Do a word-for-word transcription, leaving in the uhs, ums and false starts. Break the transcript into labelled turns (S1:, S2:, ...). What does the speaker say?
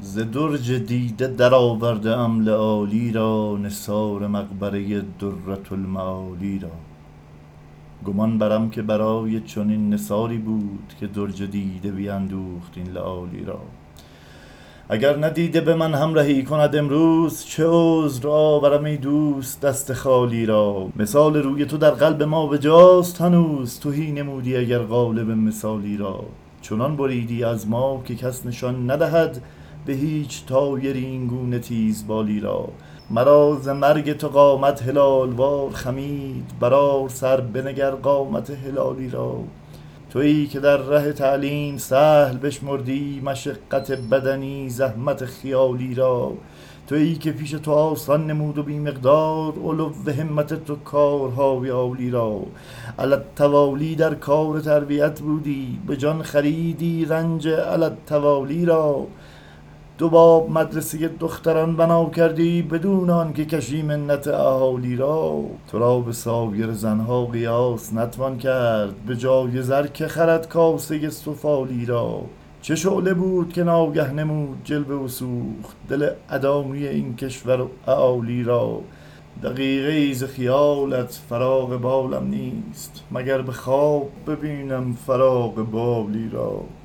S1: ز درج دیده در آورده ام لآلی را، نثار مقبره درة المعالی را. گمان برم که برای چنین نثاری بود که درج دیده بیندوخت این لآلی را. اگر نه دیده به من همراهی کند امروز، چه عذر آورم ای دوست دست خالی را. مثال روی تو در قلب ما بجاست هنوز، تهی نمودی اگر قالب مثالی را. چنان بریدی از ما که کس نشان ندهد به هیچ طایری این گونه تیزبالی را. مرا ز مرگ تو قامت هلال وار خمید، برآر سر بنگر قامت هلالی را. تویی که در ره تعلیم سهل بشمردی، مشقت بدنی زحمت خیالی را. تویی که پیش تو آسان نمود و بی مقدار علو همت تو کارهای عالی را. علی التوالی در کار تربیت بودی، به جان خریدی رنج علی التوالی را. دو باب مدرسه دختران بنا کردی، بدون آن که کشی منت اهالی را. تو را به سایر زنها قیاس نتوان کرد، به جای زر که خرد کاسه سفالی را. چه شعله بود که ناگه نمود جلوه و سوخت، دل ادامی این کشور و اعالی را. دقیقه ای ز خیالت فراغ بالم نیست، مگر به خواب ببینم فراغ بالی را.